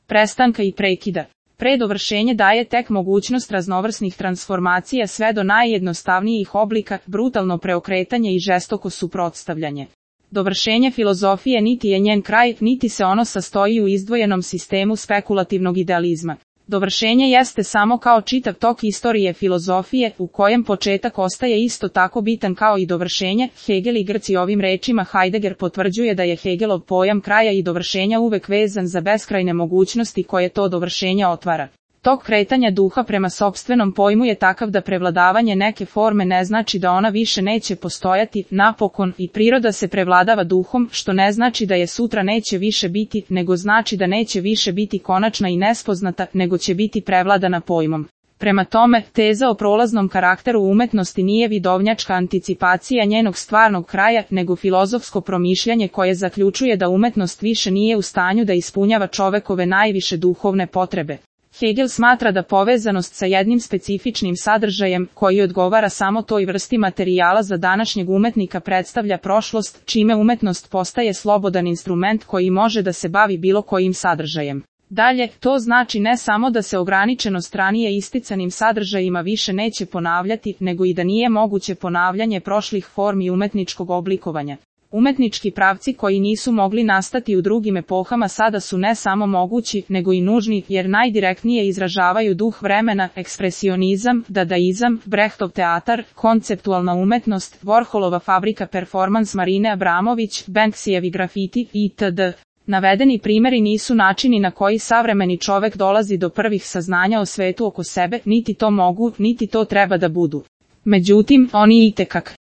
prestanka i prekida. Predovršenje daje tek mogućnost raznovrsnih transformacija sve do najjednostavnijih oblika, brutalno preokretanje i žestoko suprotstavljanje. Dovršenje filozofije niti je njen kraj, niti se ono sastoji u izdvojenom sistemu spekulativnog idealizma. Dovršenje jeste samo kao čitav tok istorije filozofije, u kojem početak ostaje isto tako bitan kao i dovršenje. Hegel i Grci. Ovim rečima Heidegger potvrđuje da je Hegelov pojam kraja i dovršenja uvek vezan za beskrajne mogućnosti koje to dovršenje otvara. Tok kretanja duha prema sopstvenom pojmu je takav da prevladavanje neke forme ne znači da ona više neće postojati, napokon, i priroda se prevladava duhom, što ne znači da je sutra neće više biti, nego znači da neće više biti konačna i nespoznata, nego će biti prevladana pojmom. Prema tome, teza o prolaznom karakteru umetnosti nije vidovnjačka anticipacija njenog stvarnog kraja, nego filozofsko promišljanje koje zaključuje da umetnost više nije u stanju da ispunjava čovekove najviše duhovne potrebe. Hegel smatra da povezanost sa jednim specifičnim sadržajem, koji odgovara samo toj vrsti materijala za današnjeg umetnika, predstavlja prošlost, čime umetnost postaje slobodan instrument koji može da se bavi bilo kojim sadržajem. Dalje, to znači ne samo da se ograničenost ranije isticanim sadržajima više neće ponavljati, nego i da nije moguće ponavljanje prošlih formi umetničkog oblikovanja. Umetnički pravci koji nisu mogli nastati u drugim epohama sada su ne samo mogući, nego i nužni, jer najdirektnije izražavaju duh vremena, ekspresionizam, dadaizam, Brechtov teatar, konceptualna umetnost, Warholova fabrika performans Marine Abramović, Banksijevi grafiti, itd. Navedeni primjeri nisu načini na koji savremeni čovek dolazi do prvih saznanja o svetu oko sebe, niti to mogu, niti to treba da budu. Međutim, oni itekak